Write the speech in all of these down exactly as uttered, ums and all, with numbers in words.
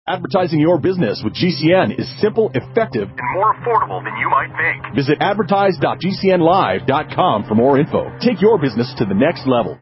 Advertising your business with G C N is simple, effective, and more affordable than you might think. Visit advertise dot g c n live dot com for more info. Take your business to the next level.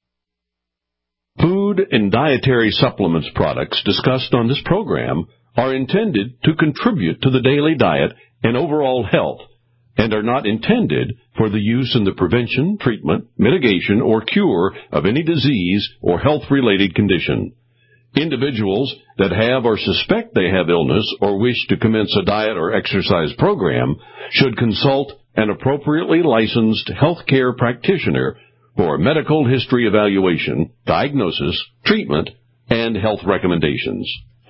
Food and dietary supplements products discussed on this program are intended to contribute to the daily diet and overall health, and are not intended for the use in the prevention, treatment, mitigation, or cure of any disease or health-related condition. Individuals that have or suspect they have illness or wish to commence a diet or exercise program should consult an appropriately licensed healthcare practitioner for medical history evaluation, diagnosis, treatment, and health recommendations.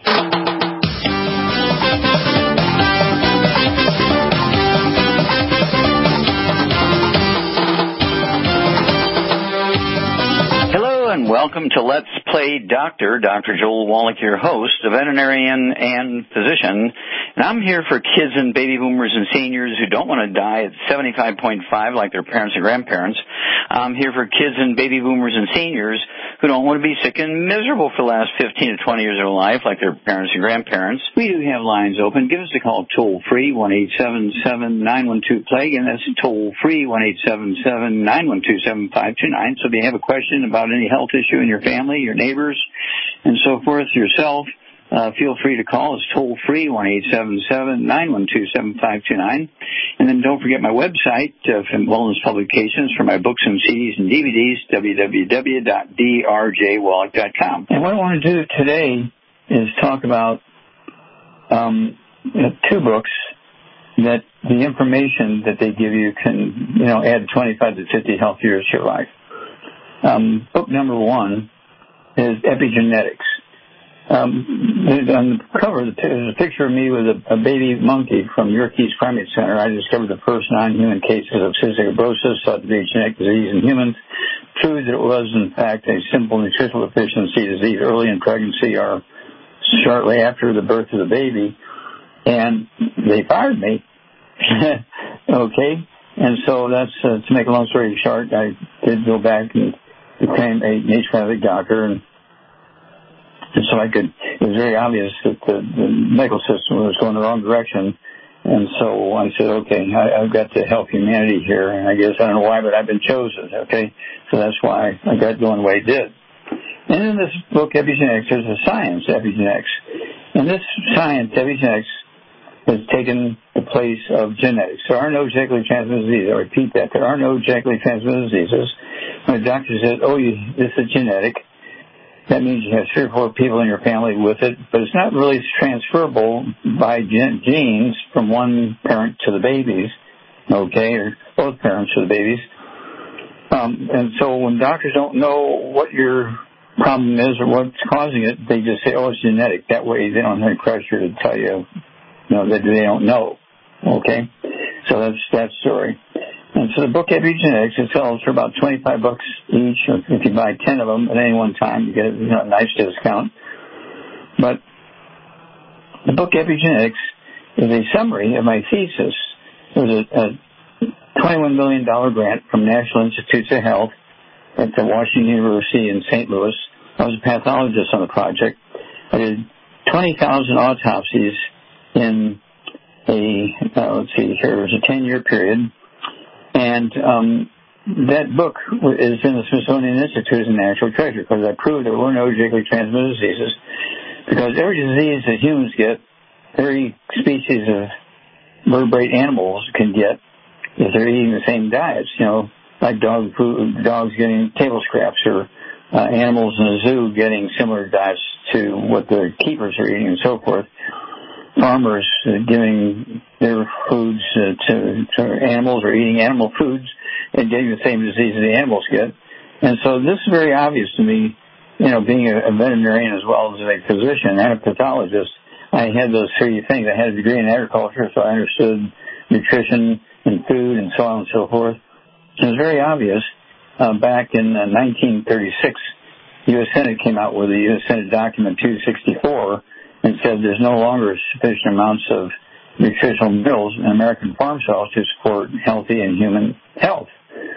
And welcome to Let's Play Doctor. Doctor Joel Wallach, your host, a veterinarian and physician. And I'm here for kids and baby boomers and seniors who don't want to die at seventy-five point five like their parents and grandparents. I'm here for kids and baby boomers and seniors who don't want to be sick and miserable for the last fifteen to twenty years of their life like their parents and grandparents. We do have lines open. Give us a call toll-free, one eight seven seven, nine one two, plague, and that's toll-free, one eight seven seven, nine one two, seven five two nine. So if you have a question about any health issue in your family, your neighbors, and so forth, yourself, uh, feel free to call. It's toll-free, one eight seven seven, nine one two, seven five two nine. And then don't forget my website uh, from Wellness Publications for my books and C Ds and D V Ds, w w w dot d r j wallach dot com. And what I want to do today is talk about um, you know, two books that the information that they give you can, you know, add twenty-five to fifty health years to your life. Um, book number one is Epigenetics. Um, on the cover, there's a picture of me with a, a baby monkey from Yerkes Primate Center. I discovered the first non-human cases of cystic fibrosis, thought to be a genetic disease in humans. Proved that it was, in fact, a simple nutritional deficiency disease early in pregnancy or shortly after the birth of the baby. And they fired me. Okay? And so that's, uh, to make a long story short, I did go back and became a naturopathic doctor, and, and so I could, it was very obvious that the, the medical system was going the wrong direction, and so I said, okay, I, I've got to help humanity here, and I guess, I don't know why, but I've been chosen, okay, so that's why I got going the way it did. And in this book, Epigenetics, there's a science, Epigenetics, and this science, Epigenetics, has taken the place of genetics. There are no genetically transmitted diseases. I repeat that. There are no genetically transmitted diseases. When a doctor says, oh, you, this is genetic, that means you have three or four people in your family with it, but it's not really transferable by gen- genes from one parent to the babies, okay, or both parents to the babies. Um, and so when doctors don't know what your problem is or what's causing it, they just say, oh, it's genetic. That way they don't have any pressure to tell you, you know, that they don't know. Okay? So that's that story. And so the book Epigenetics, it sells for about twenty-five bucks each. If you buy ten of them at any one time, you get, you know, a nice discount. But the book Epigenetics is a summary of my thesis. It was a, a twenty-one million dollars grant from National Institutes of Health at the Washington University in Saint Louis. I was a pathologist on the project. I did twenty thousand autopsies in a, uh, let's see, here, it was a ten-year period. And um, that book is in the Smithsonian Institute as a national treasure because I proved there were no genetically transmitted diseases. Because every disease that humans get, every species of vertebrate animals can get if they're eating the same diets, you know, like dog food, dogs getting table scraps, or uh, animals in a zoo getting similar diets to what the keepers are eating and so forth. Farmers uh, giving their foods uh, to, to animals or eating animal foods and getting the same disease the animals get. And so this is very obvious to me, you know, being a, a veterinarian as well as a physician and a pathologist. I had those three things. I had a degree in agriculture, so I understood nutrition and food and so on and so forth. It was very obvious. Uh, back in uh, nineteen thirty-six, the U S Senate came out with the U S Senate Document two sixty-four and said there's no longer sufficient amounts of nutritional minerals in American farm soils to support healthy and human health.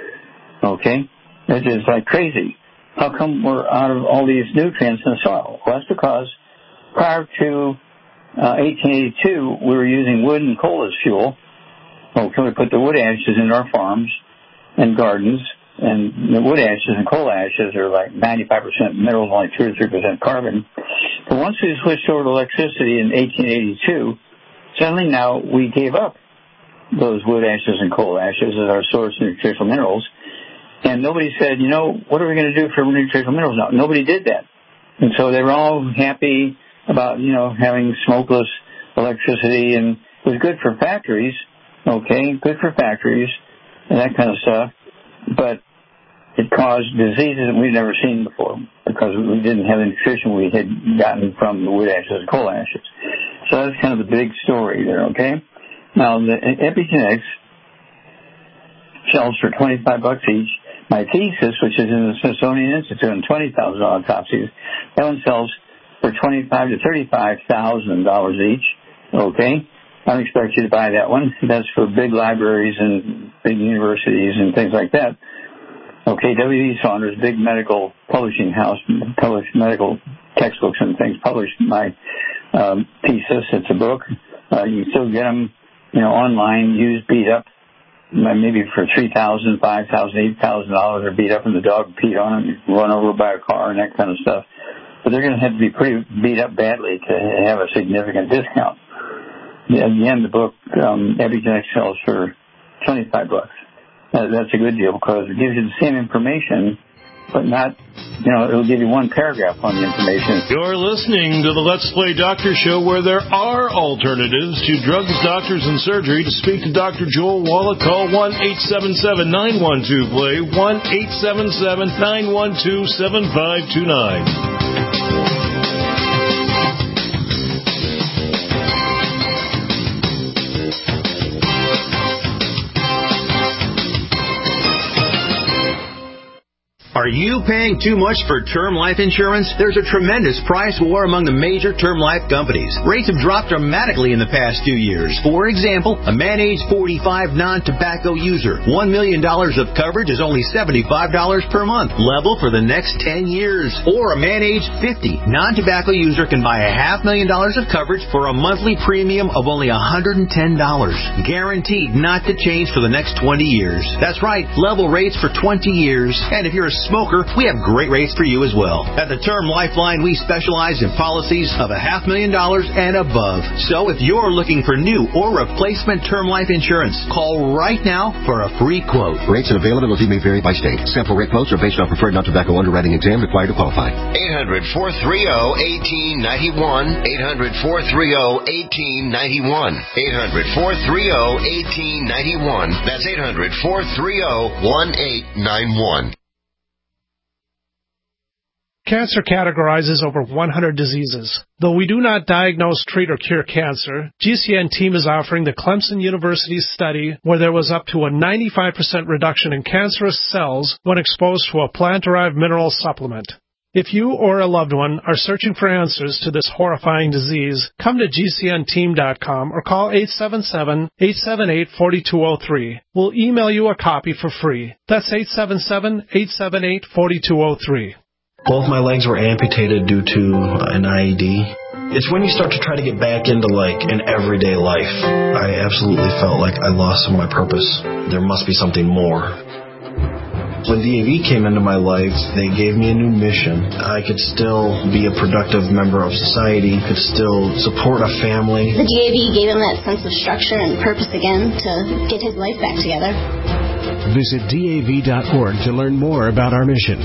Okay? It is like crazy. How come we're out of all these nutrients in the soil? Well, that's because prior to uh, eighteen eighty-two, we were using wood and coal as fuel. Okay, we put the wood ashes in our farms and gardens, and the wood ashes and coal ashes are like ninety-five percent minerals, only two or three percent carbon. But once we switched over to electricity in eighteen eighty-two, suddenly now we gave up those wood ashes and coal ashes as our source of nutritional minerals. And nobody said, you know, what are we going to do for nutritional minerals now? Nobody did that. And so they were all happy about, you know, having smokeless electricity, and it was good for factories, okay, good for factories and that kind of stuff. But it caused diseases that we've never seen before because we didn't have the nutrition we had gotten from the wood ashes and coal ashes. So that's kind of the big story there, okay? Now, the epigenetics sells for twenty-five bucks each. My thesis, which is in the Smithsonian Institute, and twenty thousand dollars autopsies, that one sells for twenty-five to thirty-five thousand dollars each, okay? I don't expect you to buy that one. That's for big libraries and big universities and things like that. Okay, W E Saunders, big medical publishing house, published medical textbooks and things, published my um, thesis. It's a book. Uh, you can still get them, you know, online, used, beat up, maybe for three thousand dollars, five thousand dollars, eight thousand dollars. They're beat up and the dog peed on them, run over by a car and that kind of stuff. But they're going to have to be pretty beat up badly to have a significant discount. At the end, the book, um, Epigenetics sells for twenty-five bucks. Uh, that's a good deal because it gives you the same information, but not, you know, it'll give you one paragraph on the information. You're listening to the Let's Play Doctor Show, where there are alternatives to drugs, doctors, and surgery. To speak to Doctor Joel Wallach, call one eight seven seven, nine one two, play, one eight seven seven, nine one two, seven five two nine. Are you paying too much for term life insurance? There's a tremendous price war among the major term life companies. Rates have dropped dramatically in the past few years. For example, a man age forty-five non-tobacco user, one million dollars of coverage is only seventy-five dollars per month, level for the next ten years. Or a man age fifty non-tobacco user can buy a half million dollars of coverage for a monthly premium of only one hundred ten dollars, guaranteed not to change for the next twenty years. That's right, level rates for twenty years. And if you're a smoker, we have great rates for you as well. At the Term Lifeline, we specialize in policies of a half million dollars and above. So if you're looking for new or replacement term life insurance, call right now for a free quote. Rates and availability may vary by state. Sample rate quotes are based on preferred non-tobacco underwriting exam required to qualify. eight hundred, four three zero, one eight nine one. eight hundred, four three zero, one eight nine one. eight hundred, four three zero, one eight nine one. That's eight hundred, four three zero, one eight nine one. Cancer categorizes over one hundred diseases. Though we do not diagnose, treat, or cure cancer, G C N team is offering the Clemson University study where there was up to a ninety-five percent reduction in cancerous cells when exposed to a plant-derived mineral supplement. If you or a loved one are searching for answers to this horrifying disease, come to G C N team dot com or call eight seven seven, eight seven eight, four two zero three. We'll email you a copy for free. That's eight seven seven, eight seven eight, four two zero three. Both my legs were amputated due to an I E D. It's when you start to try to get back into, like, an everyday life. I absolutely felt like I lost some of my purpose. There must be something more. When D A V came into my life, they gave me a new mission. I could still be a productive member of society, could still support a family. The D A V gave him that sense of structure and purpose again to get his life back together. Visit D A V dot org to learn more about our mission.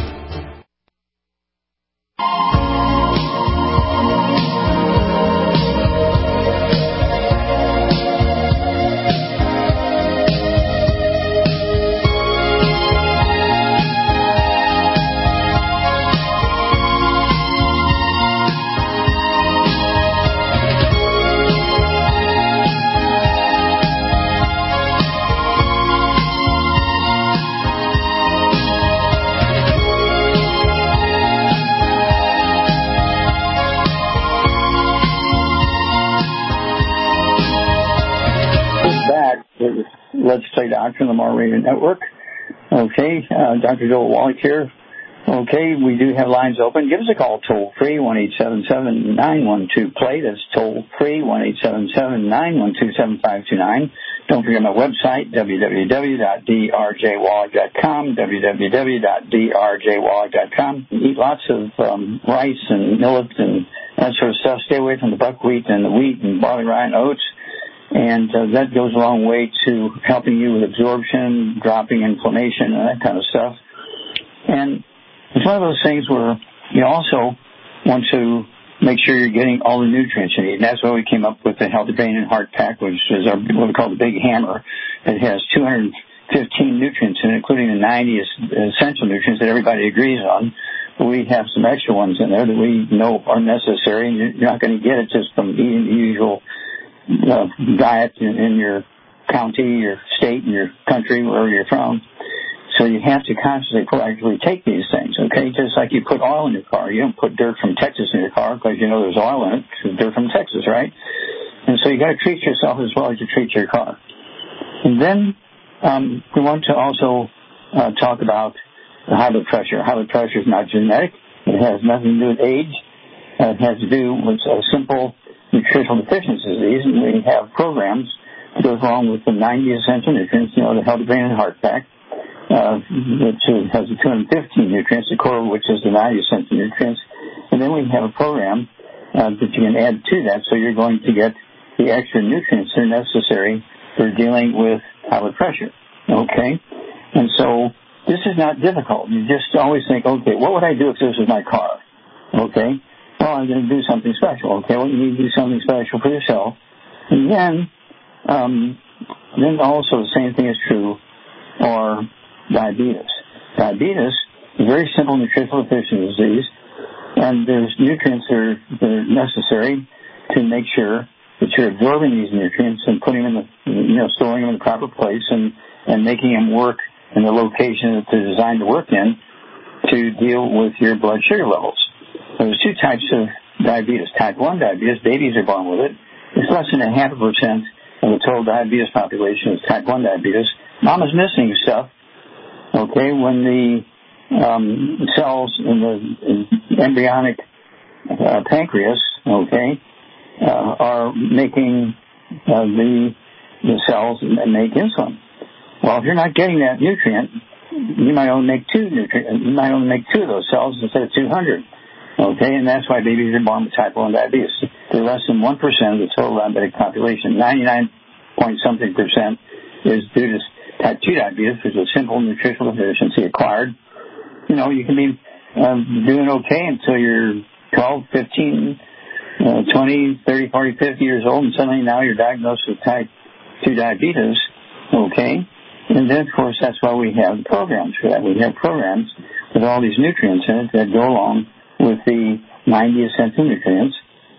Let's Play Doctor on the Mar Radio Network. Okay, uh, Doctor Joel Wallach here. Okay, we do have lines open. Give us a call toll free, one eight seven seven, nine one two, play. That's toll free, one eight seven seven, nine one two, seven five two nine. Don't forget my website, w w w dot d r j wallach dot com, w w w dot d r j wallach dot com. Eat lots of um, rice and millet and that sort of stuff. Stay away from the buckwheat and the wheat and barley, rye, and oats. And uh, that goes a long way to helping you with absorption, dropping inflammation, and that kind of stuff. And it's one of those things where you also want to make sure you're getting all the nutrients you need. And that's why we came up with the Healthy Brain and Heart Pack, which is our, what we call the Big Hammer. It has two hundred fifteen nutrients in it, including the ninety essential nutrients that everybody agrees on. But we have some extra ones in there that we know are necessary, and you're not going to get it just from eating the usual uh, diet in, in your county, your state, and your country, wherever you're from. So you have to consciously proactively take these things, okay? Just like you put oil in your car. You don't put dirt from Texas in your car because you know there's oil in it. It's dirt from Texas, right? And so you got to treat yourself as well as you treat your car. And then um, we want to also uh, talk about the high blood pressure. High blood pressure is not genetic. It has nothing to do with age. Uh, it has to do with a simple nutritional deficiency disease. And we have programs that goes along with the ninety essential nutrients, you know, the Healthy Brain and Heart Pack. Uh, which has the two hundred fifteen nutrients, the core, which is the ninety essential nutrients. And then we have a program uh, that you can add to that, so you're going to get the extra nutrients that are necessary for dealing with high blood pressure. Okay? And so this is not difficult. You just always think, okay, what would I do if this was my car? Okay? Well, I'm going to do something special. Okay? Well, you need to do something special for yourself. And then, um, then also the same thing is true for diabetes. Diabetes is a very simple nutritional deficiency disease, and there's nutrients that are, that are necessary to make sure that you're absorbing these nutrients and putting them in the, you know, storing them in the proper place and, and making them work in the location that they're designed to work in to deal with your blood sugar levels. So there's two types of diabetes. Type one diabetes, babies are born with it. It's less than a half a percent of the total diabetes population is type one diabetes. Mama's missing stuff. Okay, when the um, cells in the in embryonic uh, pancreas, okay, uh, are making uh, the the cells that make insulin. Well, if you're not getting that nutrient, you might only make two nutrient. You might only make two of those cells instead of two hundred. Okay, and that's why babies are born with type one diabetes. They're less than one percent of the total diabetic population. Ninety-nine point something percent is due to type two diabetes, which is a simple nutritional deficiency acquired. You know, you can be um, doing okay until you're twelve, fifteen, uh, twenty, thirty, forty, fifty years old, and suddenly now you're diagnosed with type two diabetes, okay? And then, of course, that's why we have programs for that. We have programs with all these nutrients in it that go along with the ninety essential nutrients.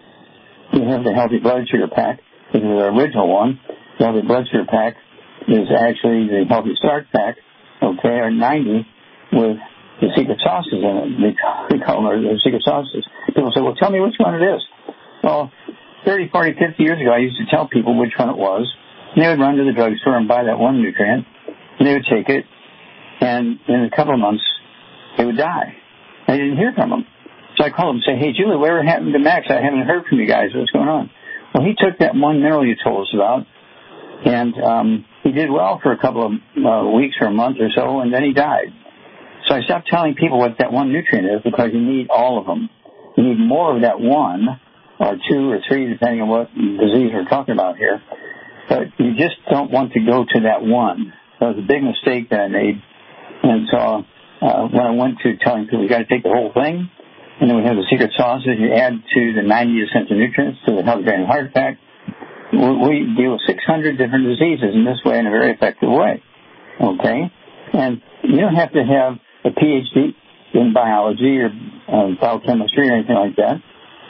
We have the Healthy Blood Sugar Pack, which is our original one. The Healthy Blood Sugar Pack is actually the Healthy Start Pack, okay, or ninety with the secret sauces in it. They call them the secret sauces. People say, well, tell me which one it is. Well, thirty, forty, fifty years ago, I used to tell people which one it was. And they would run to the drugstore and buy that one nutrient, and they would take it, and in a couple of months, they would die. I didn't hear from them. So I called them and say, hey, Julie, whatever happened to Max? I haven't heard from you guys. What's going on? Well, he took that one mineral you told us about, and um, he did well for a couple of uh, weeks or a month or so, and then he died. So I stopped telling people what that one nutrient is because you need all of them. You need more of that one, or two or three, depending on what disease we're talking about here. But you just don't want to go to that one. That was a big mistake that I made. And so uh, when I went to telling people, you got to take the whole thing, and then we have the secret sauces, you add to the ninety essential nutrients, to the Healthy Brain and Heart Pack. We deal with six hundred different diseases in this way in a very effective way. Okay? And you don't have to have a P H D in biology or uh, biochemistry or anything like that.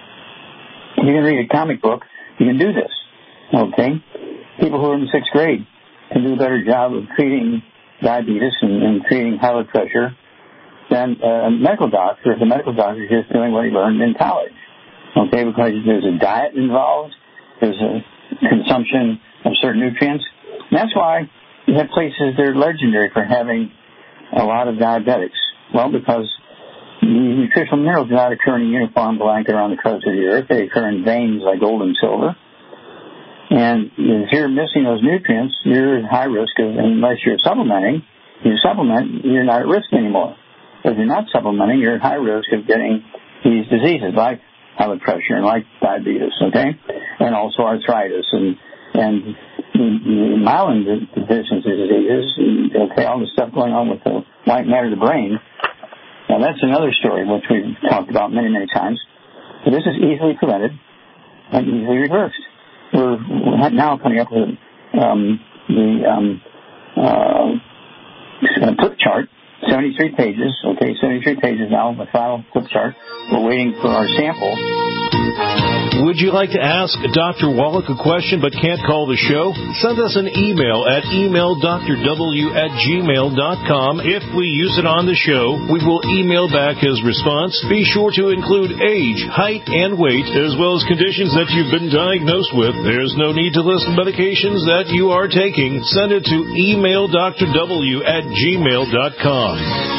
You can read a comic book. You can do this. Okay? People who are in the sixth grade can do a better job of treating diabetes and, and treating high blood pressure than a medical doctor if the medical doctor is just doing what he learned in college. Okay? Because there's a diet involved. There's a consumption of certain nutrients. And that's why you have places that are legendary for having a lot of diabetics. Well, because The nutritional minerals do not occur in a uniform blanket around the crust of the earth. They occur in veins like gold and silver. And if you're missing those nutrients, you're at high risk of, unless you're supplementing, you supplement, you're not at risk anymore. If you're not supplementing, you're at high risk of getting these diseases like high blood pressure and like diabetes, okay? And also arthritis and, and the myelin deficiency diseases, okay, all the stuff going on with the white matter of the brain. Now, that's another story, which we've talked about many, many times. But this is easily prevented and easily reversed. We're now coming up with um, the um, uh, flip chart, seventy-three pages, okay, seventy-three pages now, the final flip chart. We're waiting for our sample. Would you like to ask Doctor Wallach a question but can't call the show? Send us an email at email d r w at gmail dot com. If we use it on the show, we will email back his response. Be sure to include age, height, and weight, as well as conditions that you've been diagnosed with. There's no need to list medications that you are taking. Send it to email d r w at gmail dot com.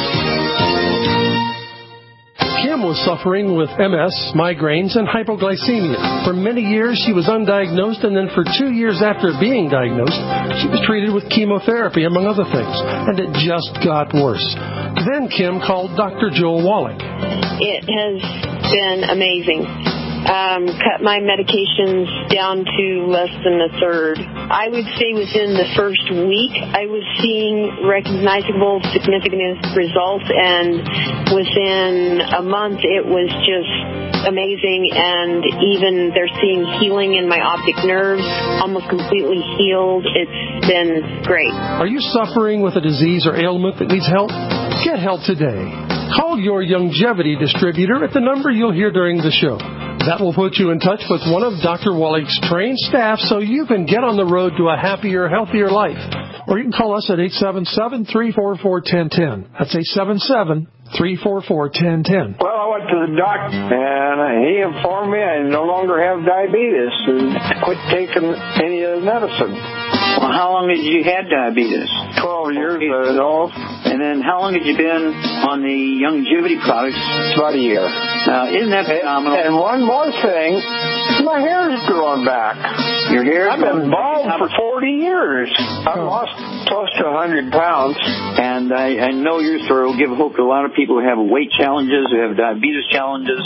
Kim was suffering with M S, migraines, and hypoglycemia. For many years, she was undiagnosed, and then for two years after being diagnosed, she was treated with chemotherapy, among other things, and it just got worse. Then Kim called Doctor Joel Wallach. It has been amazing. Um, cut my medications down to less than a third. I would say within the first week, I was seeing recognizable, significant results, and within a month, it was just amazing, and even they're seeing healing in my optic nerves, almost completely healed. It's been great. Are you suffering with a disease or ailment that needs help? Get help today. Call your Youngevity distributor at the number you'll hear during the show. That will put you in touch with one of Doctor Wallach's trained staff so you can get on the road to a happier, healthier life. Or you can call us at eight seven seven, three four four, one zero one zero. That's eight seven seven, three four four, one zero one zero. Well, I went to the doctor, and he informed me I no longer have diabetes and quit taking any of the medicine. Well, how long had you had diabetes? Twelve years ago. And then how long had you been on the Youngevity products? About a year. Now, isn't that phenomenal? And one more thing, my hair is growing back. Your hair? I've been bald for forty years. I've lost close to one hundred pounds. And I, I know your story will give hope to a lot of people who have weight challenges, who have diabetes challenges.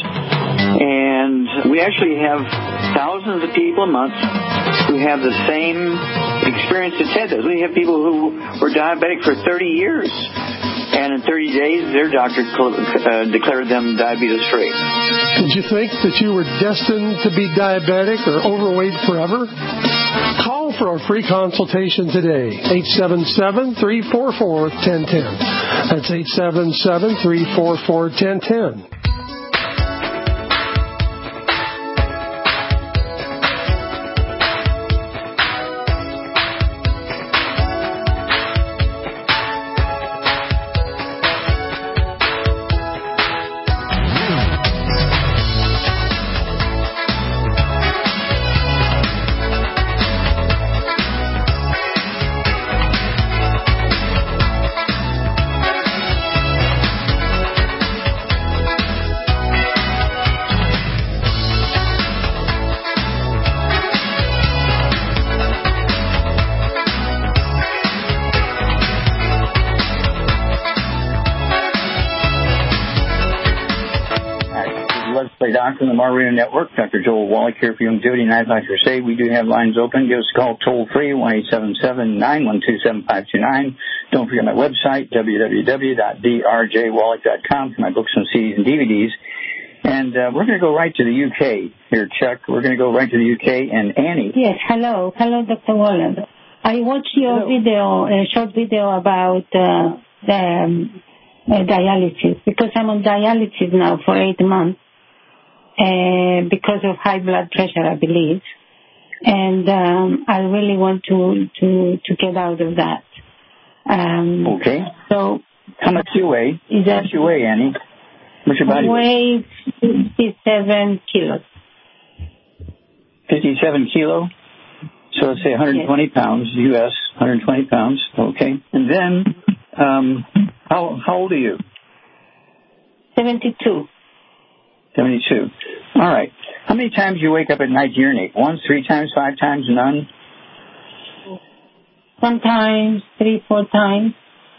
And we actually have thousands of people a month who have the same experience that Ted does. We have people who were diabetic for thirty years, and in thirty days, their doctor uh, declared them diabetes-free. Did you think that you were destined to be diabetic or overweight forever? Call for a free consultation today, eight seven seven, three four four, one zero one zero. That's eight seven seven, three four four, one zero one zero. Doctor on the Marino Network, Doctor Joel Wallach here for Youngevity. And I'd like to say we do have lines open. Give us a call toll-free, one eight seven seven, nine one two, seven five two nine. Don't forget my website, w w w dot d r j wallach dot com, for my books and C Ds and D V Ds. And uh, we're going to go right to the U K. Here, Chuck, we're going to go right to the U K. And Annie. Yes, hello. Hello, Doctor Wallach. I watched your hello. video, a short video about uh, the um, uh, dialysis, because I'm on dialysis now for eight months. Uh, because of high blood pressure, I believe, and um, I really want to, to to get out of that. Um, okay. So, how much do you weigh? Is that, how much do you weigh, Annie? What's your body weight? I weigh fifty-seven kilos. Fifty-seven kilo. So let's say one hundred twenty yes. pounds, U S, one hundred twenty pounds. Okay. And then, um, how how old are you? seventy-two. seventy-two. All right. How many times do you wake up at night to urinate? Once, three times, five times, none? Sometimes, three, four times.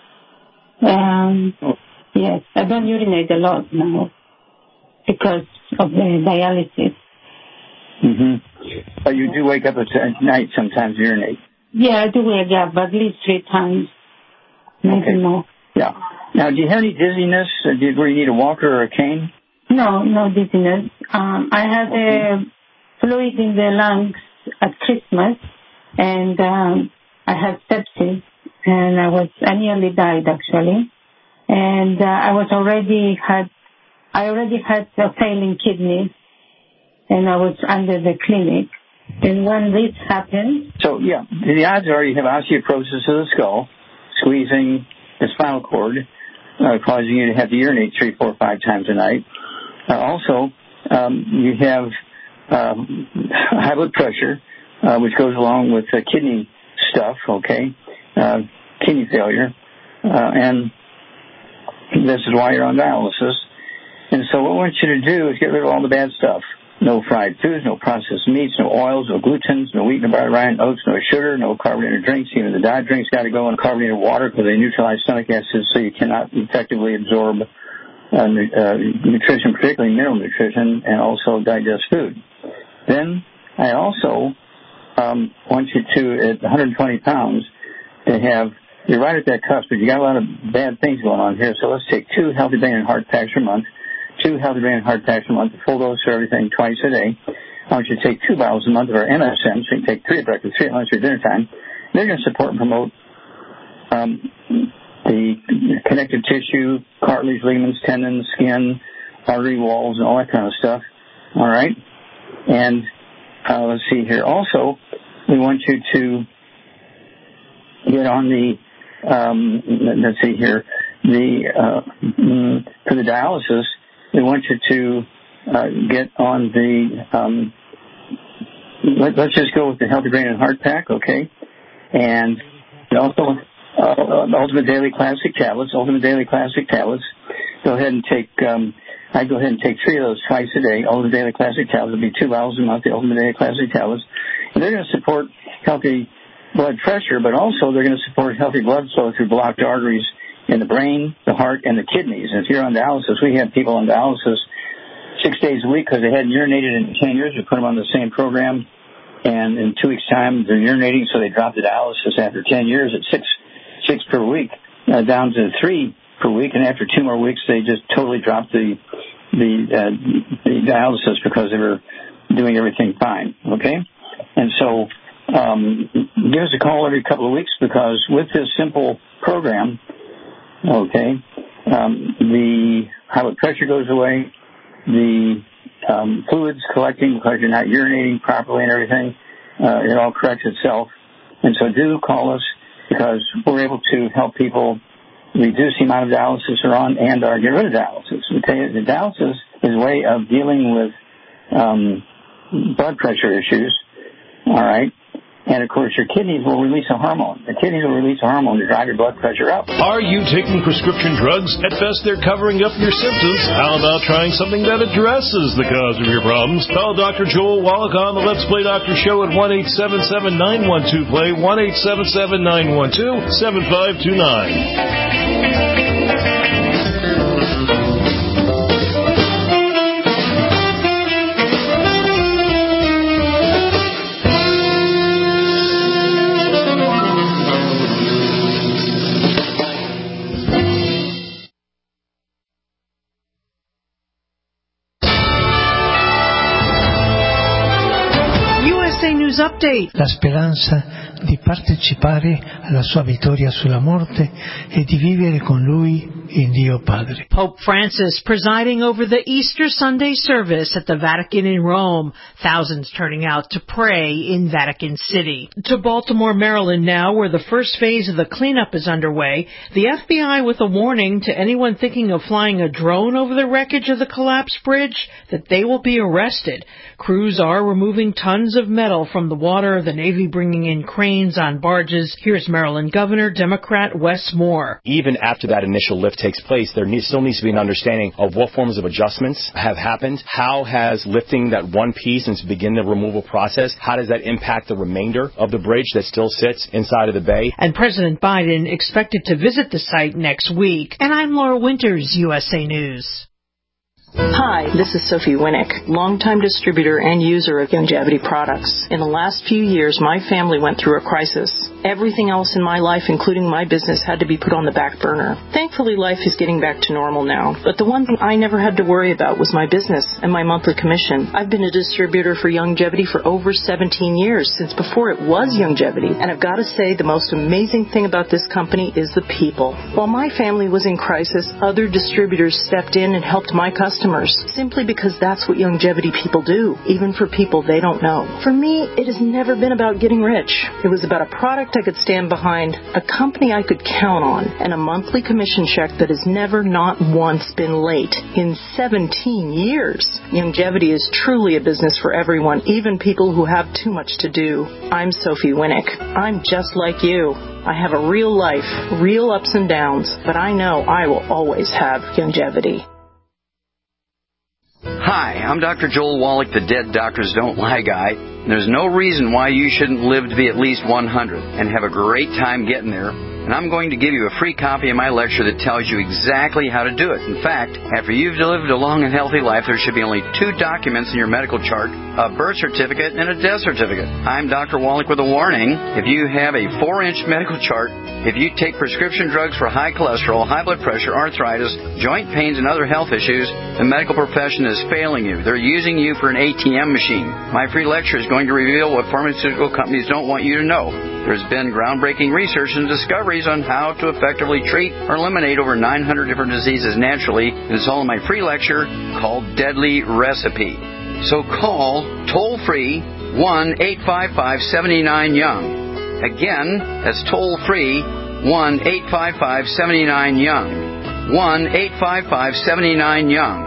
Um, oh. Yes, I don't urinate a lot now because of the dialysis. Mm-hmm. But you do wake up at night sometimes to urinate? Yeah, I do wake up at least three times. Maybe okay. more. Yeah. Now, do you have any dizziness? Or do you, where you need a walker or a cane? No, no dizziness. Um, I had a fluid in the lungs at Christmas, and um, I had sepsis, and I was I nearly died actually, and uh, I was already had I already had a failing kidney, and I was under the clinic. And when this happened, so yeah, the odds are you have osteoporosis of the skull, squeezing the spinal cord, uh, causing you to have to urinate three, four, five times a night. Uh, also, um, you have um, high blood pressure, uh, which goes along with uh, kidney stuff, okay, uh, kidney failure, uh, and this is why you're on dialysis. And so what I want you to do is get rid of all the bad stuff. No fried foods, no processed meats, no oils, no glutens, no wheat, no barley, rye, oats, no sugar, no carbonated drinks. Even the diet drinks got to go in carbonated water because they neutralize stomach acids so you cannot effectively absorb uh, uh, nutrition, particularly mineral nutrition, and also digest food. Then I also um, want you to, at one hundred twenty pounds, to have, you're right at that cusp, but you got a lot of bad things going on here. So let's take two healthy brain and heart packs per month. Two healthy brain and heart packs a month, a full dose for everything twice a day. I want you to take two bottles a month of our M S M, so you can take three at breakfast, three at lunch, or dinner time. They're going to support and promote um, the connective tissue, cartilage, ligaments, tendons, skin, artery walls, and all that kind of stuff. All right? And uh, let's see here. Also, we want you to get on the, um, let's see here, the uh, for the dialysis, we want you to uh, get on the, um, let, let's just go with the Healthy Brain and Heart Pack, okay? And also uh, Ultimate Daily Classic Tablets, Ultimate Daily Classic Tablets. Go ahead and take, um, I'd go ahead and take three of those twice a day. Ultimate Daily Classic Tablets will be two bottles a month, the Ultimate Daily Classic Tablets. And they're going to support healthy blood pressure, but also they're going to support healthy blood flow through blocked arteries in the brain, the heart, and the kidneys. And if you're on dialysis, we have people on dialysis six days a week because they hadn't urinated in ten years. We put them on the same program, and in two weeks' time, they're urinating, so they dropped the dialysis after ten years at six six per week, uh, down to three per week. And after two more weeks, they just totally dropped the the, uh, the dialysis because they were doing everything fine. Okay, and so um, give us a call every couple of weeks because with this simple program. Okay, um, the high blood pressure goes away, the um, fluids collecting because you're not urinating properly and everything, uh, it all corrects itself. And so do call us because we're able to help people reduce the amount of dialysis they're on and or get rid of dialysis. Okay, the dialysis is a way of dealing with um, blood pressure issues, all right? And, of course, your kidneys will release a hormone. The kidneys will release a hormone to drive your blood pressure up. Are you taking prescription drugs? At best, they're covering up your symptoms. How about trying something that addresses the cause of your problems? Call Doctor Joel Wallach on the Let's Play Doctor Show at one eight seven seven, nine one two, play, one eight seven seven, nine one two, seven five two nine. Update. La speranza di partecipare alla sua vittoria sulla morte e di vivere con lui in Dio Padre. Pope Francis presiding over the Easter Sunday service at the Vatican in Rome. Thousands turning out to pray in Vatican City. To Baltimore, Maryland now, where the first phase of the cleanup is underway. The F B I with a warning to anyone thinking of flying a drone over the wreckage of the collapsed bridge that they will be arrested. Crews are removing tons of metal from the water, the Navy bringing in cranes on barges. Here's Maryland Governor Democrat Wes Moore. Even after that initial lift takes place, there needs, still needs to be an understanding of what forms of adjustments have happened. How has lifting that one piece and to begin the removal process, how does that impact the remainder of the bridge that still sits inside of the bay? And President Biden expected to visit the site next week. And I'm Laura Winters, U S A News. Hi, this is Sophie Winnick, longtime distributor and user of Youngevity products. In the last few years, my family went through a crisis. Everything else in my life, including my business, had to be put on the back burner. Thankfully, life is getting back to normal now. But the one thing I never had to worry about was my business and my monthly commission. I've been a distributor for Youngevity for over seventeen years, since before it was Youngevity. And I've got to say, the most amazing thing about this company is the people. While my family was in crisis, other distributors stepped in and helped my customers, simply because that's what Youngevity people do, even for people they don't know. For me, it has never been about getting rich. It was about a product I could stand behind, a company I could count on, and a monthly commission check that has never, not once, been late in seventeen years. Youngevity is truly a business for everyone, even people who have too much to do. I'm Sophie Winnick. I'm just like you. I have a real life, real ups and downs, but I know I will always have Youngevity. Hi, I'm Doctor Joel Wallach, the Dead Doctors Don't Lie guy. There's no reason why you shouldn't live to be at least one hundred and have a great time getting there. And I'm going to give you a free copy of my lecture that tells you exactly how to do it. In fact, after you've lived a long and healthy life, there should be only two documents in your medical chart, a birth certificate and a death certificate. I'm Doctor Wallach with a warning. If you have a four-inch medical chart, if you take prescription drugs for high cholesterol, high blood pressure, arthritis, joint pains, and other health issues, the medical profession is failing you. They're using you for an A T M machine. My free lecture is going to reveal what pharmaceutical companies don't want you to know. There's been groundbreaking research and discoveries on how to effectively treat or eliminate over nine hundred different diseases naturally. It's all in my free lecture called Deadly Recipe. So call toll-free one eight five five, seven nine, YOUNG. Again, that's toll-free one eight five five, seven nine, YOUNG. one eight five five, seven nine, YOUNG.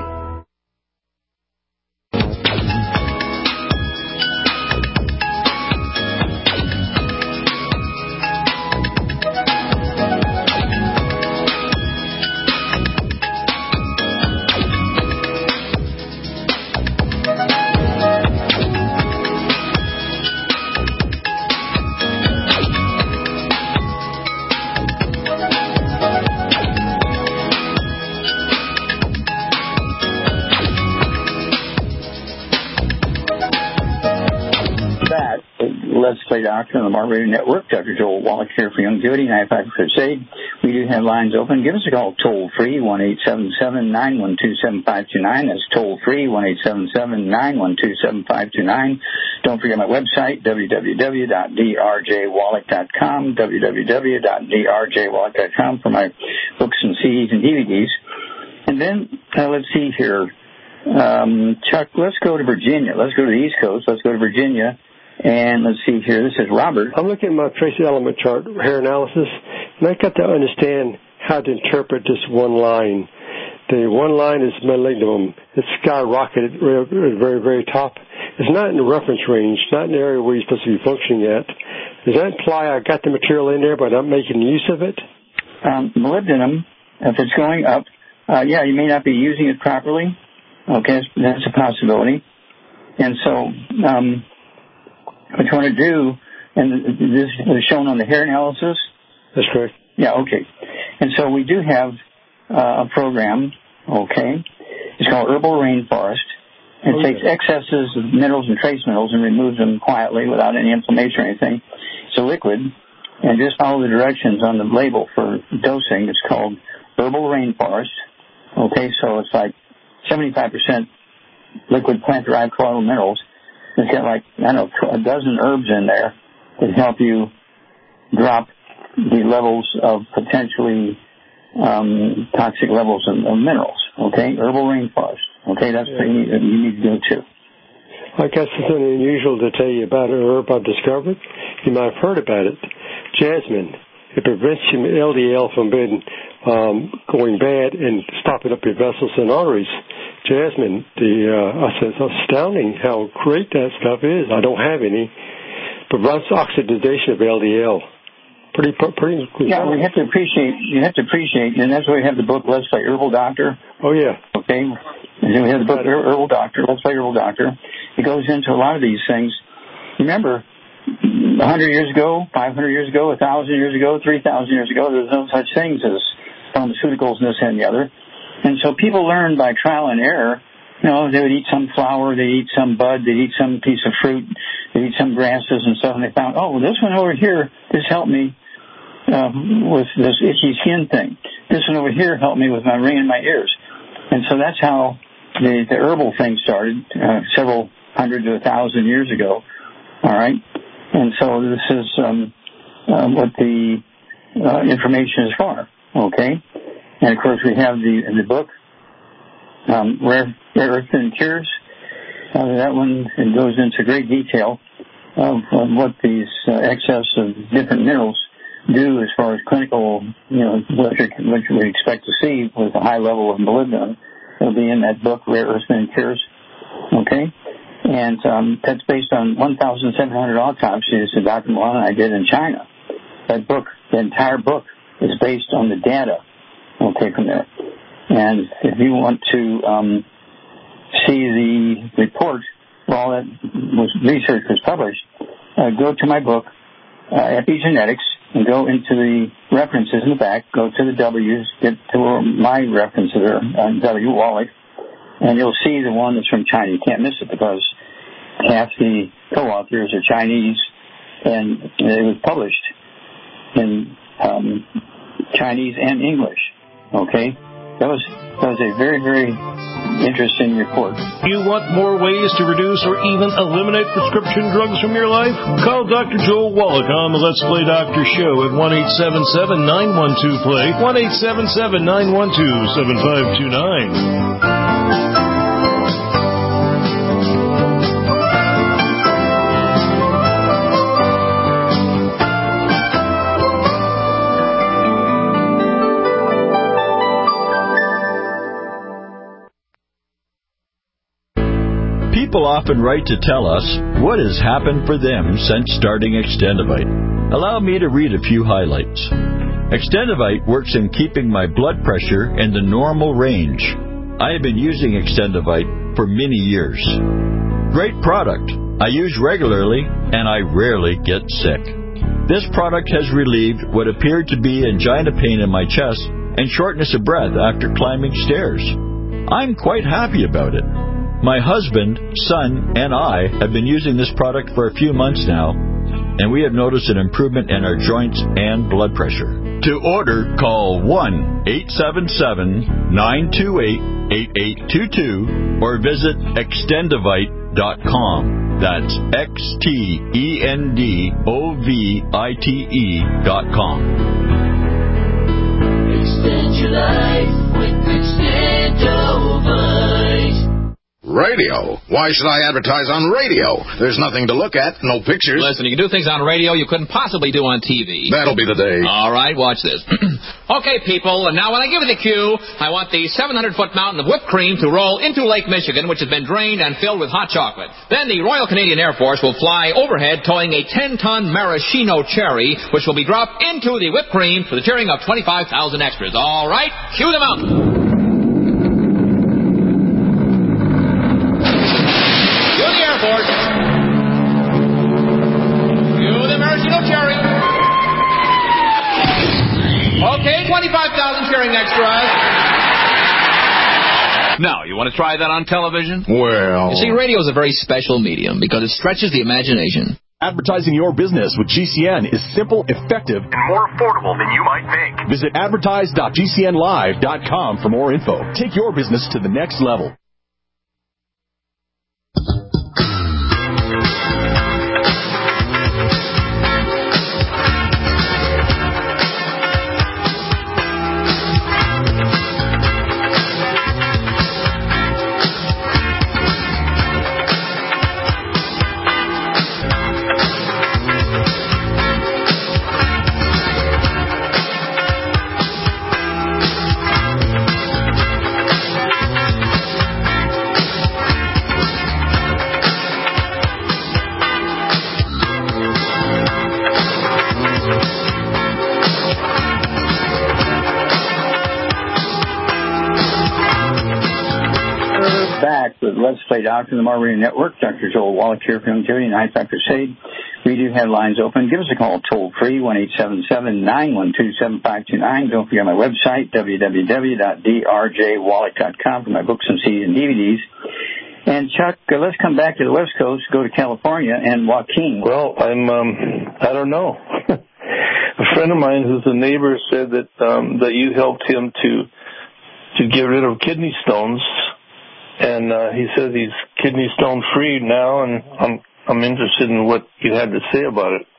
Let's Play Doctor on the Mark Radio Network. Doctor Joel Wallach here for Youngevity, ninety-five Crusade. We do have lines open. Give us a call toll-free, one eight seven seven, nine one two, seven five two nine. That's toll-free, one eight seven seven, nine one two, seven five two nine. Don't forget my website, w w w dot d r j wallach dot com, w w w dot d r j wallach dot com for my books and C Ds and D V Ds. And then, uh, let's see here. Um, Chuck, let's go to Virginia. Let's go to the East Coast. Let's go to Virginia. And let's see here. This is Robert. I'm looking at my trace element chart, hair analysis, and I got to understand how to interpret this one line. The one line is malignum. It's skyrocketed at the very, very top. It's not in the reference range, not in the area where you're supposed to be functioning at. Does that imply I got the material in there but not making use of it? Um, molybdenum, if it's going up, uh, yeah, you may not be using it properly. Okay, that's a possibility. And so, um, what you want to do, and this is shown on the hair analysis. That's correct. Yeah, okay. And so we do have uh, a program, okay. It's called Herbal Rainforest. It oh, takes yeah. excesses of minerals and trace minerals and removes them quietly without any inflammation or anything. It's a liquid, and just follow the directions on the label for dosing. It's called Herbal Rainforest. Okay, so it's like seventy-five percent liquid plant-derived colloidal minerals. It's got like, I don't know, a dozen herbs in there that help you drop the levels of potentially um, toxic levels of, of minerals. Okay, Herbal Rainforest. Okay, that's what you need, you need to do too. I guess something unusual to tell you about a herb I've discovered. You might have heard about it. Jasmine. It prevents your L D L from being um, going bad and stopping up your vessels and arteries. Jasmine, the uh, I said, it's astounding how great that stuff is. I don't have any. Prevents oxidation of L D L. pretty, pretty. Yeah, we have to appreciate. You have to appreciate, and that's why we have the book "Let's Play Herbal Doctor." Oh yeah. Okay. And then we have the book "Herbal Doctor." Let's Play Herbal Doctor. It goes into a lot of these things. Remember, a hundred years ago, five hundred years ago, a thousand years ago, three thousand years ago, there's no such things as pharmaceuticals and this and the other. And so people learn by trial and error. You know, they would eat some flower, they'd eat some bud, they'd eat some piece of fruit, they'd eat some grasses and stuff, and they found, oh, this one over here, this helped me um, with this itchy skin thing. This one over here helped me with my ring in my ears. And so that's how the, the herbal thing started uh, several hundred to a thousand years ago. All right? And so this is um, uh, what the uh, information is for, okay? And, of course, we have the in the book, um, Rare, Rare Earth and Cures. Uh, that one it goes into great detail of, of what these uh, excess of different minerals do as far as clinical, you know, what you, what you would expect to see with a high level of molybdenum. It'll be in that book, Rare Earth and Cures, okay? And um, that's based on one thousand seven hundred autopsies that Doctor Milano and I did in China. That book, the entire book, is based on the data, okay, from there. And if you want to um, see the report where all that was, research was published, uh, go to my book, uh, Epigenetics, and go into the references in the back, go to the W's, get to where my references are, uh, W. Wallach, and you'll see the one that's from China. You can't miss it because half the co-authors are Chinese, and it was published in um, Chinese and English, okay? That was that was a very, very interesting report. You want more ways to reduce or even eliminate prescription drugs from your life? Call Doctor Joel Wallach on the Let's Play Doctor Show at one eight seven seven, nine one two, play, one eight seven seven, nine one two, seven five two nine. People often write to tell us what has happened for them since starting Extendivite. Allow me to read a few highlights. Extendivite works in keeping my blood pressure in the normal range. I have been using Extendivite for many years. Great product. I use regularly and I rarely get sick. This product has relieved what appeared to be angina pain in my chest and shortness of breath after climbing stairs. I'm quite happy about it. My husband, son, and I have been using this product for a few months now, and we have noticed an improvement in our joints and blood pressure. To order, call one eight seven seven, nine two eight, eight eight two two or visit extendivite dot com. That's X T E N D O V I T E dot com. Extend your life with Extendivite. Radio? Why should I advertise on radio? There's nothing to look at, no pictures. Listen, you can do things on radio you couldn't possibly do on T V. That'll be the day. All right, watch this. Okay, people, and now when I give you the cue, I want the seven hundred foot mountain of whipped cream to roll into Lake Michigan, which has been drained and filled with hot chocolate. Then the Royal Canadian Air Force will fly overhead towing a ten ton maraschino cherry, which will be dropped into the whipped cream for the cheering of twenty-five thousand extras. All right, cue the mountain. Okay, twenty-five thousand cheering extras. Now, you want to try that on television? Well... You see, radio is a very special medium because it stretches the imagination. Advertising your business with G C N is simple, effective, and more affordable than you might think. Visit advertise dot G C N live dot com for more info. Take your business to the next level. Let's Play Doctor, the Marbury Network. Doctor Joel Wallach here from Longevity and Eye Doctor Sade. We do have lines open. Give us a call toll-free, one eight seven seven, nine one two, seven five two nine. Don't forget my website, w w w dot d r j wallach dot com, for my books and C Ds and D V Ds. And, Chuck, uh, let's come back to the West Coast, go to California, and Joaquin. Well, I'm, um, I don't know. A friend of mine who's a neighbor said that um, that you helped him to to get rid of kidney stones, and uh, he says he's kidney stone free now, and I'm I'm interested in what you had to say about it.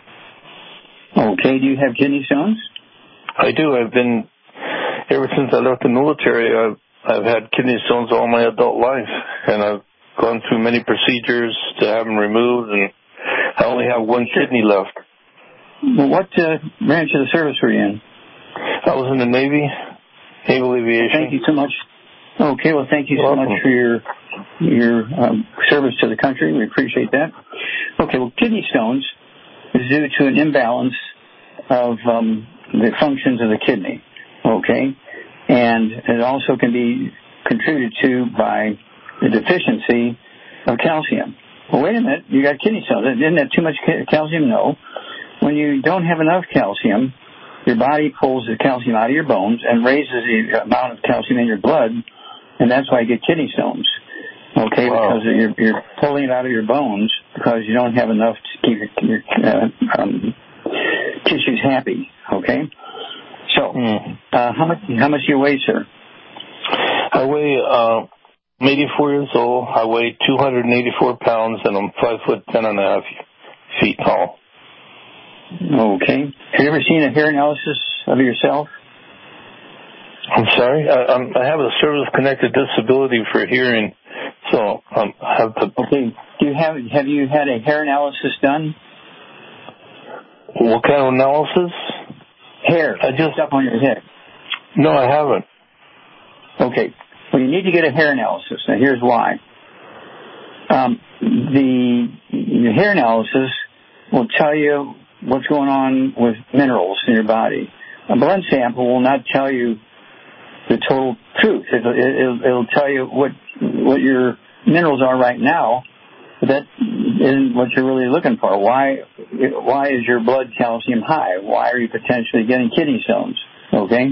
Okay, do you have kidney stones? I do. I've been ever since I left the military. I've I've had kidney stones all my adult life, and I've gone through many procedures to have them removed, and I only have one kidney left. Well, what uh, branch of the service were you in? I was in the Navy, Naval Aviation. Thank you so much. Okay, well, thank you so much for your your um, service to the country. We appreciate that. Okay, well, kidney stones is due to an imbalance of um, the functions of the kidney. Okay, and it also can be contributed to by the deficiency of calcium. Well, wait a minute, you got kidney stones. Isn't that too much calcium? No. When you don't have enough calcium, your body pulls the calcium out of your bones and raises the amount of calcium in your blood, and that's why you get kidney stones. Okay, wow. Because you're, you're pulling it out of your bones because you don't have enough to keep your, your uh, um, tissues happy. Okay, so mm. uh, how much how much do you weigh, sir? I weigh uh, I'm eighty-four years old. I weigh two hundred eighty-four pounds, and I'm five foot ten and a half feet tall. Okay. Have you ever seen a hair analysis of yourself? I'm sorry? I, I'm, I have a service-connected disability for hearing, so um, I have to... Okay. Do you have, have you had a hair analysis done? What kind of analysis? Hair. I just... Up on your head. No, I haven't. Okay. Well, you need to get a hair analysis. Now, here's why. Um, the, the hair analysis will tell you what's going on with minerals in your body. A blood sample will not tell you the total truth. It'll, it'll, it'll tell you what what your minerals are right now, but that isn't what you're really looking for. Why why is your blood calcium high? Why are you potentially getting kidney stones? Okay?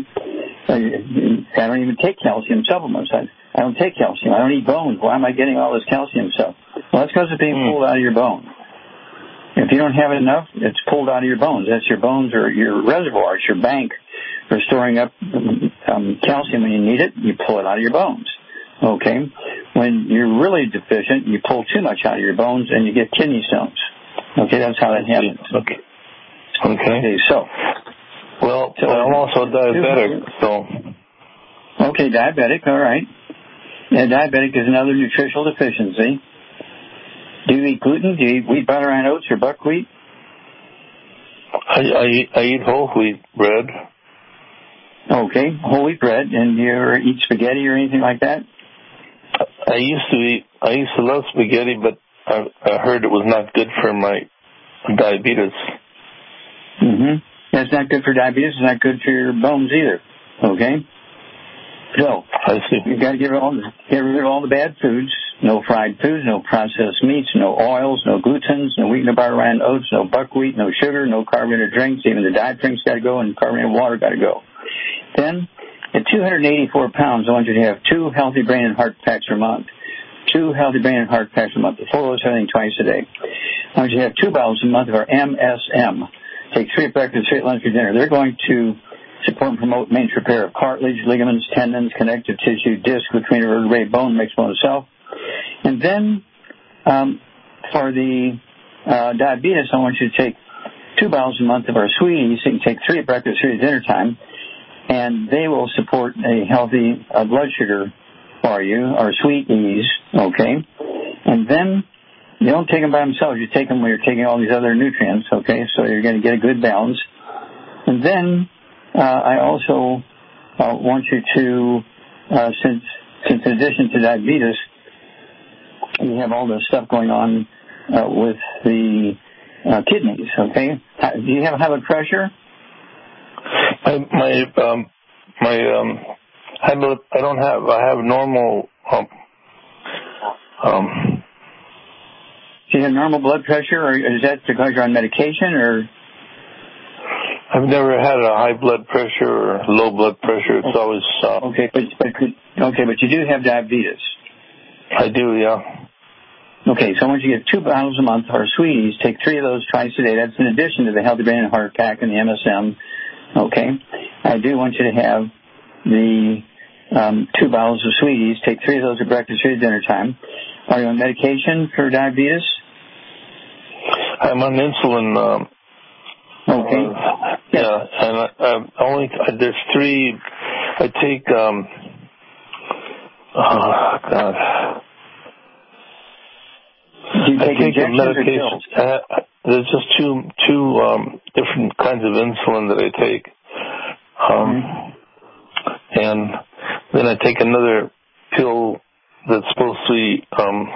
I don't even take calcium supplements. I, I don't take calcium. I don't eat bones. Why am I getting all this calcium stuff? Well, that's because it's being mm. pulled out of your bone. If you don't have it enough, it's pulled out of your bones. That's your bones or your reservoir. It's your bank for storing up um, calcium when you need it. You pull it out of your bones. Okay? When you're really deficient, you pull too much out of your bones and you get kidney stones. Okay? That's how that happens. Okay. Okay. Okay, so. Well, so I'm also diabetic, so. Okay, diabetic, all right. Yeah, diabetic is another nutritional deficiency. Do you eat gluten? Do you eat wheat, butter, and oats, or buckwheat? I, I, eat, I eat whole wheat bread. Okay, whole wheat bread. And do you ever eat spaghetti or anything like that? I used to eat. I used to love spaghetti, but I, I heard it was not good for my diabetes. Mm-hmm. That's not good for diabetes. It's not good for your bones either. Okay. So I see. You've got to get rid of all the, get rid of all the bad foods. No fried foods, no processed meats, no oils, no glutens, no wheat, no butter, and oats, no buckwheat, no sugar, no carbonated drinks. Even the diet drinks got to go, and carbonated water got to go. Then, at two hundred eighty-four pounds, I want you to have two healthy brain and heart packs a month. Two healthy brain and heart packs a month. The full dose of everything twice a day. I want you to have two bottles a month of our M S M. Take three at breakfast, three at lunch, for dinner. They're going to support and promote maintenance repair of cartilage, ligaments, tendons, connective tissue, disc, between vertebrae, bone, mixed bone itself. And then um, for the uh, diabetes, I want you to take two bottles a month of our sweeties. So you can take three at breakfast, three at dinner time, and they will support a healthy uh, blood sugar for you, our sweet E's, okay? And then you don't take them by themselves. You take them when you're taking all these other nutrients, okay? So you're going to get a good balance. And then uh, I also uh, want you to, uh, since since in addition to diabetes, you have all this stuff going on uh, with the uh, kidneys, okay? Do you have high blood pressure? I, my, um, my, um, high blood, I don't have, I have normal, um, Um, Do you have normal blood pressure, or is that because you're on medication, or? I've never had a high blood pressure or low blood pressure. It's always uh, okay, but, but okay, but you do have diabetes. I do, yeah. Okay, so once you get two bottles a month or Sweeties, take three of those twice a day. That's in addition to the Healthy Brain and Heart Pack and the M S M. Okay, I do want you to have the um, two bottles of Sweeties. Take three of those at breakfast or dinner time. Are you on medication for diabetes? I'm on insulin. Um, okay. Uh, yeah, and I, I only there's three. I take. Um, oh God. Do you take I take injections medication. or pills? Uh, there's just two two um, different kinds of insulin that I take, um, mm-hmm. and then I take another pill that's supposed to be um,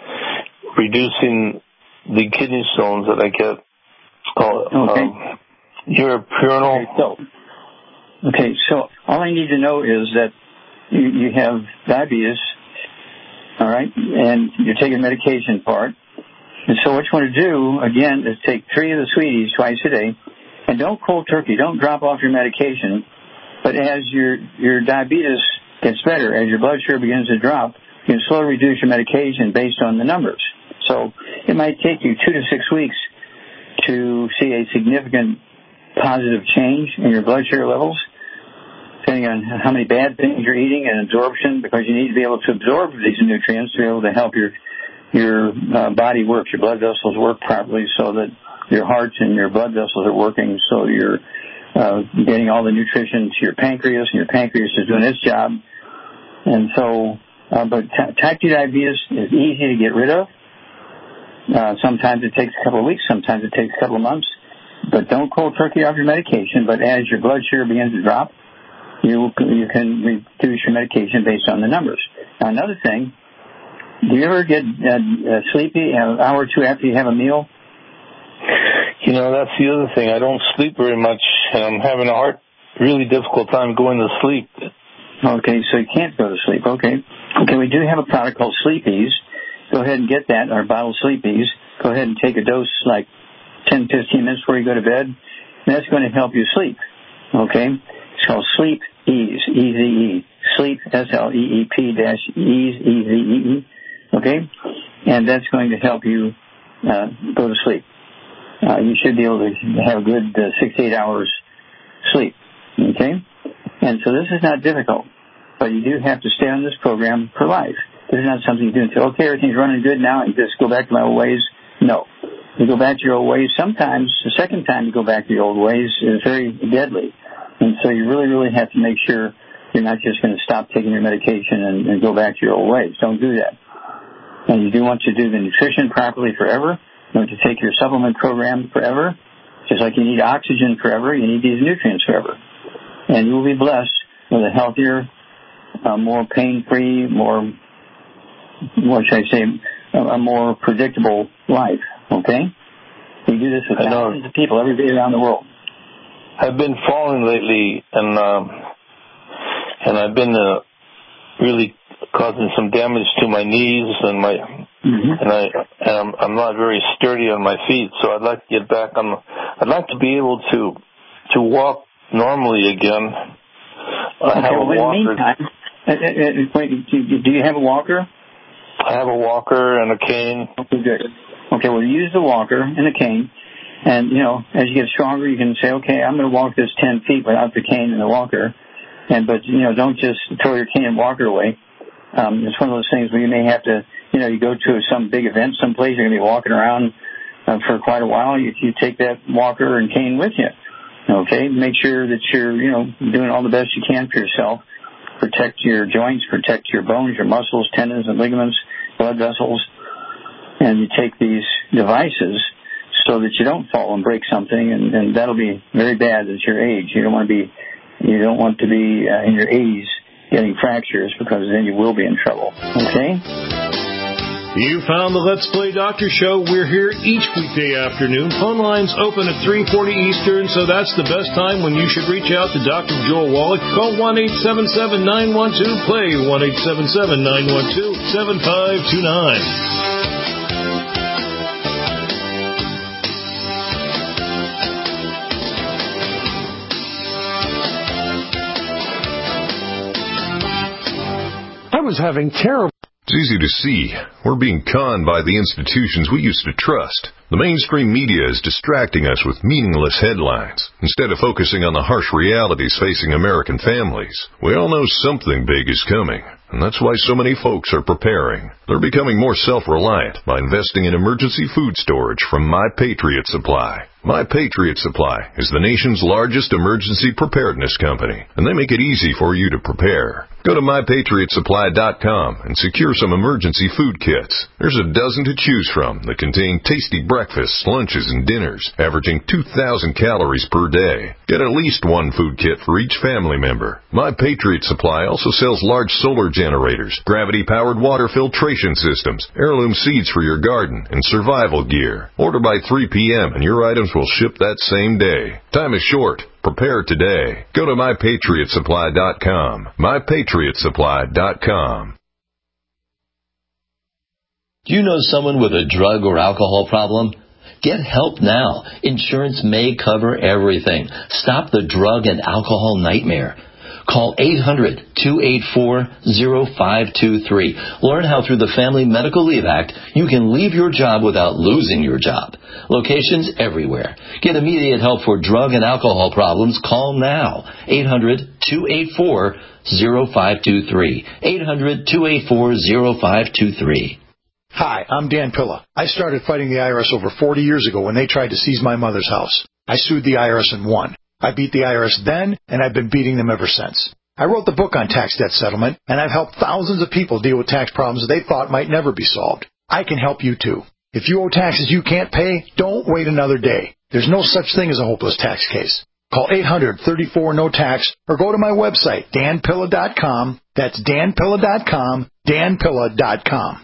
reducing the kidney stones that I get. Called, okay. Um, Europurinol. Okay, so, okay, so all I need to know is that you, you have diabetes, all right, and you're taking medication for it. And so what you want to do, again, is take three of the Sweeties twice a day, and don't cold turkey, don't drop off your medication, but as your your diabetes gets better, as your blood sugar begins to drop, you can slowly reduce your medication based on the numbers. So it might take you two to six weeks to see a significant positive change in your blood sugar levels, depending on how many bad things you're eating and absorption, because you need to be able to absorb these nutrients to be able to help your your uh, body work, your blood vessels work properly so that your heart and your blood vessels are working, so you're uh, getting all the nutrition to your pancreas, and your pancreas is doing its job. And so, uh, but t- type two diabetes is easy to get rid of. Uh, sometimes it takes a couple of weeks, sometimes it takes a couple of months. But don't cold turkey off your medication. But as your blood sugar begins to drop, you you can reduce your medication based on the numbers. Now, another thing, do you ever get uh, uh, sleepy an hour or two after you have a meal? You know, that's the other thing. I don't sleep very much, and I'm having a hard, really difficult time going to sleep. Okay, so you can't go to sleep. Okay. Okay, we do have a product called Sleepies. Go ahead and get that, our bottle of Sleepies. Go ahead and take a dose like ten, fifteen minutes before you go to bed. And that's going to help you sleep. Okay? It's called Sleep Ease, E Z E. Sleep, S L E E P dash Ease, E Z E E. Okay? And that's going to help you uh, go to sleep. Uh, you should be able to have a good uh, six to eight hours sleep. Okay? And so this is not difficult, but you do have to stay on this program for life. This is not something you do and say, okay, everything's running good now, and just go back to my old ways. No. You go back to your old ways. Sometimes, the second time you go back to your old ways is very deadly. And so you really, really have to make sure you're not just going to stop taking your medication and, and go back to your old ways. Don't do that. And you do want to do the nutrition properly forever. You want to take your supplement program forever. Just like you need oxygen forever, you need these nutrients forever. And you will be blessed with a healthier, uh, more pain-free, more, what should I say, a, a more predictable life. Okay? We do this with thousands of people every day around the world. I've been falling lately, and um, and I've been uh, really causing some damage to my knees and my mm-hmm. and I and I'm, I'm not very sturdy on my feet. So I'd like to get back on. I'd like to be able to to walk normally again. I okay, have well, a walker. In the meantime, uh, uh, wait, do, do you have a walker? I have a walker and a cane. Okay, good. Okay, well, use the walker and the cane. And, you know, as you get stronger, you can say, okay, I'm going to walk this ten feet without the cane and the walker. And, but, you know, don't just throw your cane and walker away. Um, it's one of those things where you may have to, you know, you go to some big event someplace, you're going to be walking around uh, for quite a while. You, you take that walker and cane with you. Okay, make sure that you're, you know, doing all the best you can for yourself. Protect your joints, protect your bones, your muscles, tendons and ligaments, blood vessels. And you take these devices so that you don't fall and break something, and, and that'll be very bad at your age. You don't want to be, you don't want to be uh, in your eighties getting fractures, because then you will be in trouble. Okay? You found the Let's Play Doctor Show. We're here each weekday afternoon. Phone lines open at three forty Eastern, so that's the best time when you should reach out to Doctor Joel Wallach. Call one eight seven seven, nine one two, play, one eight seven seven, nine one two, seven five two nine. I was having terrible... It's easy to see. We're being conned by the institutions we used to trust. The mainstream media is distracting us with meaningless headlines, instead of focusing on the harsh realities facing American families. We all know something big is coming, and that's why so many folks are preparing. They're becoming more self-reliant by investing in emergency food storage from My Patriot Supply. My Patriot Supply is the nation's largest emergency preparedness company, and they make it easy for you to prepare. Go to my patriot supply dot com and secure some emergency food kits. There's a dozen to choose from that contain tasty breakfasts, lunches, and dinners, averaging two thousand calories per day. Get at least one food kit for each family member. My Patriot Supply also sells large solar generators, gravity-powered water filtration systems, heirloom seeds for your garden, and survival gear. Order by three p.m. and your items will ship that same day. Time is short. Prepare today. Go to my patriot supply dot com. my patriot supply dot com. Do you know someone with a drug or alcohol problem? Get help now. Insurance may cover everything. Stop the drug and alcohol nightmare. Call eight hundred, two eight four, zero five two three. Learn how through the Family Medical Leave Act you can leave your job without losing your job. Locations everywhere. Get immediate help for drug and alcohol problems. Call now. eight hundred, two eight four, zero five two three. eight hundred, two eight four, zero five two three. Hi, I'm Dan Pilla. I started fighting the I R S over forty years ago when they tried to seize my mother's house. I sued the I R S and won. I beat the I R S then, and I've been beating them ever since. I wrote the book on tax debt settlement, and I've helped thousands of people deal with tax problems they thought might never be solved. I can help you, too. If you owe taxes you can't pay, don't wait another day. There's no such thing as a hopeless tax case. Call eight hundred, thirty-four, no tax, or go to my website, dan pilla dot com. That's dan pilla dot com, dan pilla dot com.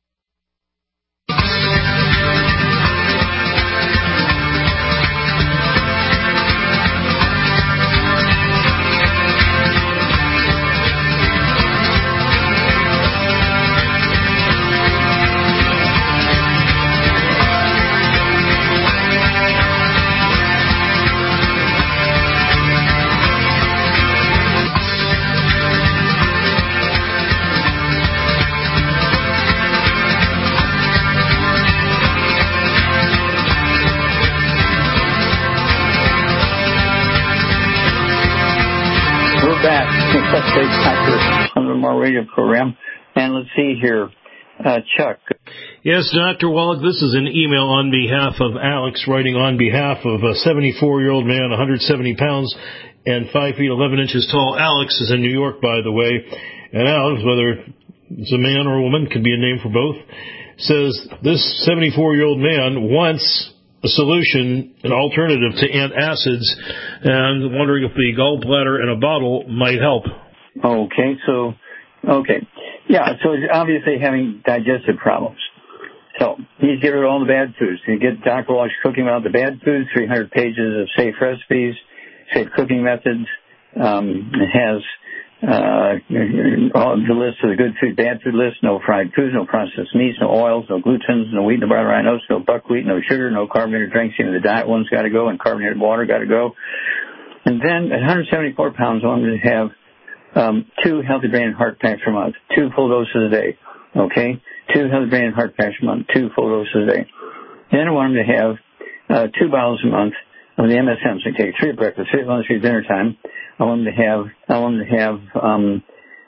Back Let's Play Doctor on the More Radio program. And let's see here, uh, Chuck. Yes, Doctor Wallach, this is an email on behalf of Alex, writing on behalf of a seventy-four-year-old man, one hundred seventy pounds, and five feet eleven inches tall. Alex is in New York, by the way. And Alex, whether it's a man or a woman, could be a name for both, says this seventy-four-year-old man wants a solution, an alternative to antacids, and wondering if the gallbladder in a bottle might help. Okay, so, okay. Yeah, so he's obviously having digestive problems. So, he's getting rid of all the bad foods. You get Doctor Walsh cooking out the bad foods, three hundred pages of safe recipes, safe cooking methods. Um, it has Uh, all the list of the good food, bad food list, no fried foods, no processed meats, no oils, no glutens, no wheat, no brown rye oats, no buckwheat, no sugar, no carbonated drinks. Even the diet ones got to go, and carbonated water got to go. And then at one hundred seventy-four pounds, I wanted to have um, two healthy brain and heart packs per month, two full doses a day. Okay, two healthy brain and heart packs per month, two full doses a day. Then I wanted to have uh, two bottles a month of the M S M. So I take three at breakfast, three at lunch, three at dinner time. I wanted to have, I wanted to have, um,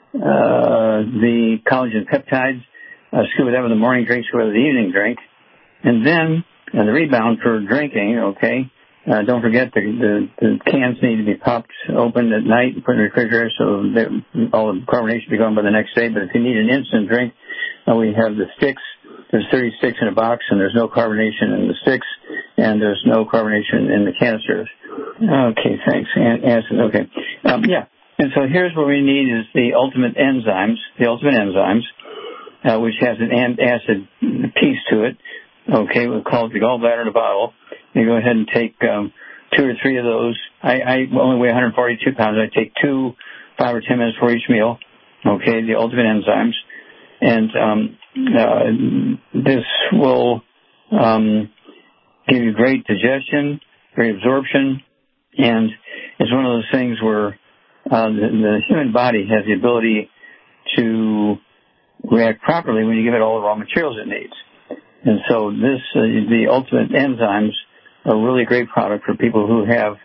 uh, the collagen peptides, uh, scuba that with the morning drink, scuba with the evening drink. And then, uh, the rebound for drinking, okay, uh, don't forget the, the, the cans need to be popped open at night and put in the refrigerator so that all the carbonation be gone by the next day. But if you need an instant drink, uh, we have the sticks. There's thirty sticks in a box, and there's no carbonation in the sticks, and there's no carbonation in the canisters. Okay, thanks. Acid, okay. Um, yeah, and so here's what we need is the ultimate enzymes, the ultimate enzymes. uh, which has an acid piece to it. Okay, we call it the gallbladder in a bottle. You go ahead and take um, two or three of those. I, I only weigh one hundred forty-two pounds. I take two, five or ten minutes for each meal. Okay, the Ultimate Enzymes. And um, uh, this will um, give you great digestion, great absorption, and it's one of those things where uh, the, the human body has the ability to react properly when you give it all the raw materials it needs. And so this, uh, the Ultimate Enzymes are a really great product for people who have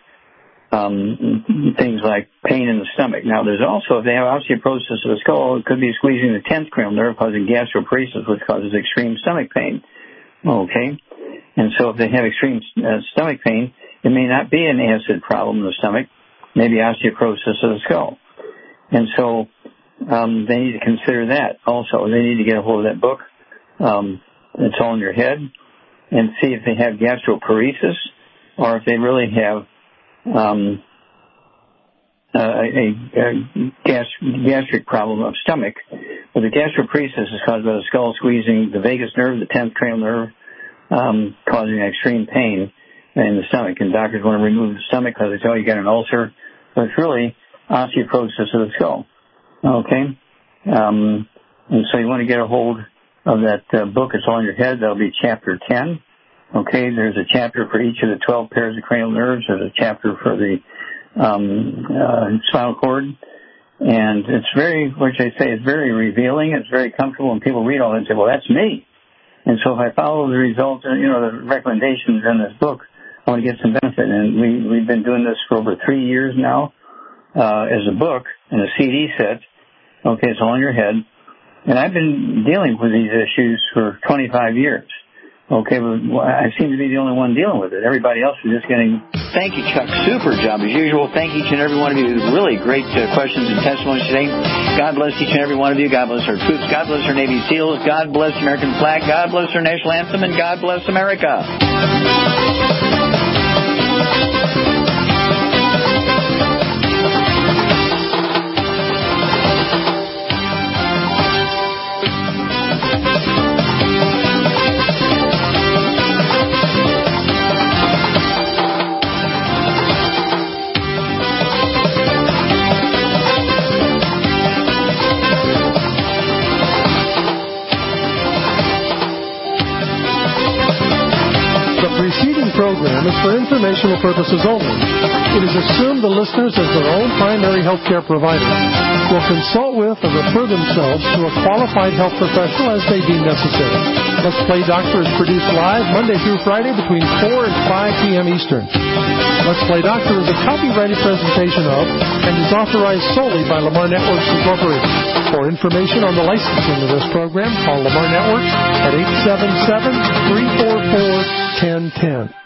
um, things like pain in the stomach. Now, there's also, if they have osteoporosis of the skull, it could be squeezing the tenth cranial nerve, causing gastroparesis, which causes extreme stomach pain. Okay? And so if they have extreme uh, stomach pain, it may not be an acid problem in the stomach, maybe osteoporosis of the skull. And so um, they need to consider that also. They need to get a hold of that book. Um, it's all in your head, and see if they have gastroparesis or if they really have um, a, a, a gas, gastric problem of stomach. But the gastroparesis is caused by the skull squeezing the vagus nerve, the tenth cranial nerve, um, causing extreme pain in the stomach. And doctors want to remove the stomach because they tell you you got an ulcer. But it's really osteoporosis of the skull. Okay? Um, and so you want to get a hold of that uh, book. It's all in your head. That'll be chapter ten. Okay, there's a chapter for each of the twelve pairs of cranial nerves. There's a chapter for the um, uh, spinal cord. And it's very, which I say, is very revealing. It's very comfortable. When people read all that and say, well, that's me. And so if I follow the results, you know, the recommendations in this book, I want to get some benefit. And we, we've been doing this for over three years now uh, as a book and a C D set. Okay, it's all in your head. And I've been dealing with these issues for twenty-five years. Okay, but I seem to be the only one dealing with it. Everybody else is just getting... Thank you, Chuck. Super job as usual. Thank each and every one of you. Really great uh, questions and testimonies today. God bless each and every one of you. God bless our troops. God bless our Navy SEALs. God bless the American flag. God bless our national anthem. And God bless America. Program is for informational purposes only. It is assumed the listeners, as their own primary health care provider, will consult with or refer themselves to a qualified health professional as they deem necessary. Let's Play Doctor is produced live Monday through Friday between four and five p.m. Eastern. Let's Play Doctor is a copyrighted presentation of and is authorized solely by Lamar Networks Incorporated. For information on the licensing of this program, call Lamar Networks at eight seven seven, three four four, one zero one zero.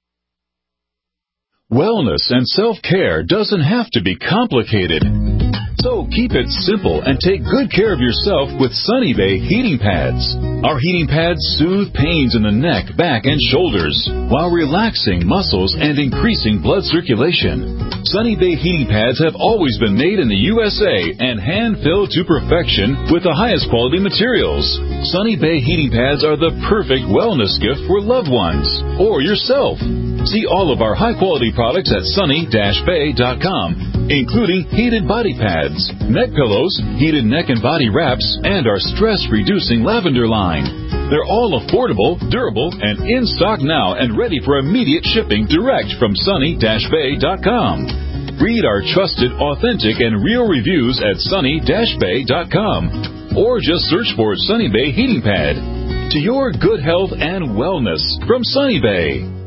Wellness and self-care doesn't have to be complicated. So keep it simple and take good care of yourself with Sunny Bay heating pads. Our heating pads soothe pains in the neck, back, and shoulders while relaxing muscles and increasing blood circulation. Sunny Bay heating pads have always been made in the U S A and hand-filled to perfection with the highest quality materials. Sunny Bay heating pads are the perfect wellness gift for loved ones or yourself. See all of our high-quality products at sunny dash bay dot com, including heated body pads, neck pillows, heated neck and body wraps, and our stress-reducing lavender line. They're all affordable, durable, and in stock now and ready for immediate shipping direct from sunny dash bay dot com. Read our trusted, authentic, and real reviews at sunny dash bay dot com or just search for Sunny Bay Heating Pad. To your good health and wellness from Sunny Bay.